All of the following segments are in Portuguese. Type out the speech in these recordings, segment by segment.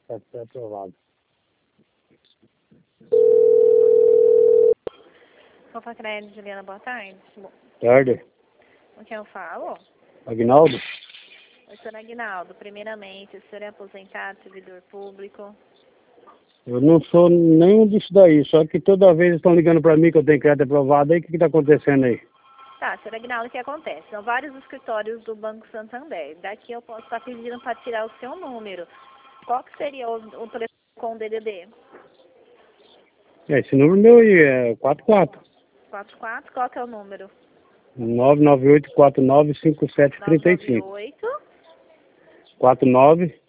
Pode ser aprovado. Copa Crédito, Juliana, boa tarde. Tarde. Com quem eu falo? Aguinaldo? Oi, senhor Aguinaldo. Primeiramente, o senhor é aposentado, servidor público? Eu não sou nenhum disso daí, só que toda vez estão ligando para mim que eu tenho crédito aprovado aí, o que está acontecendo aí? Tá, senhor Aguinaldo, o que acontece? São vários escritórios do Banco Santander. Daqui eu posso estar pedindo para tirar o seu número. Qual que seria o telefone com o DDD? Esse número meu aí é 44. 44, qual que é o número? 998495735. 998. 495735.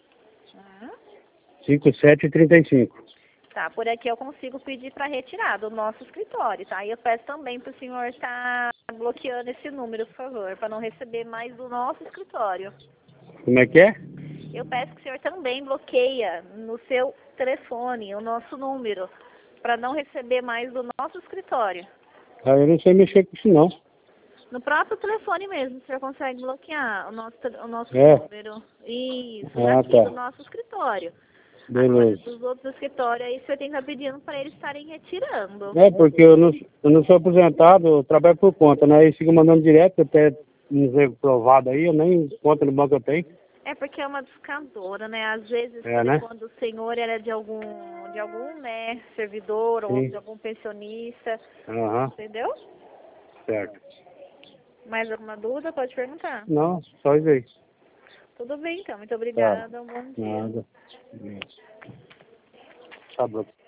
Tá, por aqui eu consigo pedir para retirar do nosso escritório, tá? E eu peço também para o senhor estar bloqueando esse número, por favor, para não receber mais do nosso escritório. Como é que é? Eu peço que o senhor também bloqueia no seu telefone o nosso número, para não receber mais do nosso escritório. Ah, eu não sei mexer com isso não. No próprio telefone mesmo, o senhor consegue bloquear o nosso É. número. Isso, Ah, daqui tá. do nosso escritório. Agora, Beleza. dos outros escritórios, aí o senhor tem que estar pedindo para eles estarem retirando. É, porque eu não sou aposentado, eu trabalho por conta, né? Eles ficam mandando direto, até não sei provado aí, eu nem conta no banco eu tenho. É porque é uma discadora, né? Às vezes, É, né? quando o senhor era de algum, né, servidor ou Sim. de algum pensionista, Aham, entendeu? certo. Mais alguma dúvida? Pode perguntar. Não, só isso aí. Tudo bem, então. Muito Tá. obrigada. Um bom dia. Nada. Tá bom.